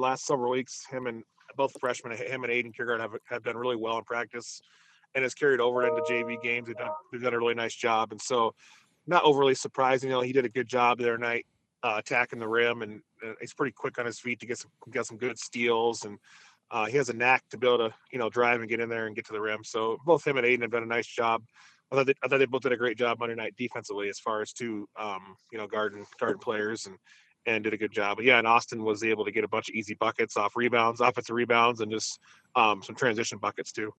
last several weeks, him and both freshmen, him and Aiden Kiergaard have done really well in practice, and has carried over into JV games. They've done a really nice job, and so not overly surprising. He did a good job the other night attacking the rim, and he's pretty quick on his feet to get some good steals, and he has a knack to be able to drive and get in there and get to the rim. So both him and Aiden have done a nice job. I thought they both did a great job Monday night defensively as far as two guard players, and did a good job. But yeah, and Austin was able to get a bunch of easy buckets off rebounds, offensive rebounds, and just some transition buckets too.